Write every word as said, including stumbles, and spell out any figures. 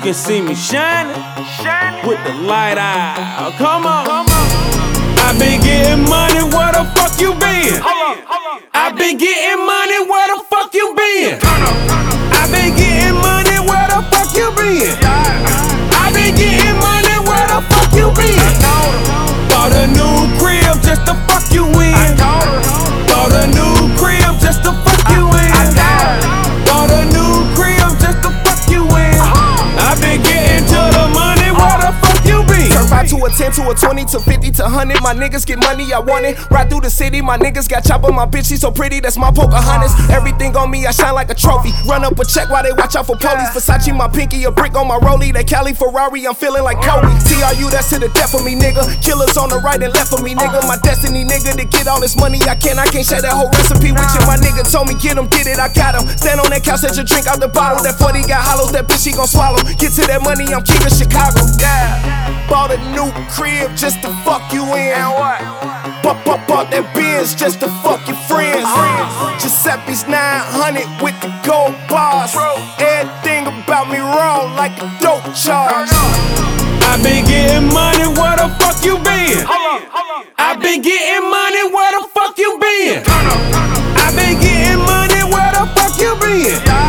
can see me shining with the light out. Come on, come on. I been getting money, where the fuck you been? I been getting money, where the fuck you been? I been getting money, where the fuck you been? I been getting money, where the fuck you been? Bought a new crib just to fuck you in. Bought a new crib just to fuck you in. Bought a new crib just to fuck you in. I been getting to the money, where the fuck you been? Turn five to a ten to a twenty to fifty to one hundred. My niggas get money, I want it. Ride through the city, my niggas got chopper. My bitch, she so pretty, that's my Pocahontas. Everything on me, I shine like a trophy. Run up a check while they watch out for police. Versace, my pinky, a brick on my rollie. That Cali Ferrari, I'm feeling like Kobe. T R U, that's to the death of me, nigga. Killers on the right and left of me, nigga. My destiny, nigga, to get all this money I can. I can't share that whole recipe with you. My nigga told me, get him, get it, I got him. Stand on that couch, let you drink out the bottle. That forty got hollows, that bitch, she gon' swallow. Get to that money, I'm king of Chicago. Yeah. Bought a new crib just to fuck you in. And what? Bought, bought, bought that Benz just to fuck your friends. Giuseppe's nine hundred with the gold bars. Everything about me wrong like a dope charge. I been getting money, where the fuck you been? I been getting money, where the fuck you been? I been getting money, where the fuck you been?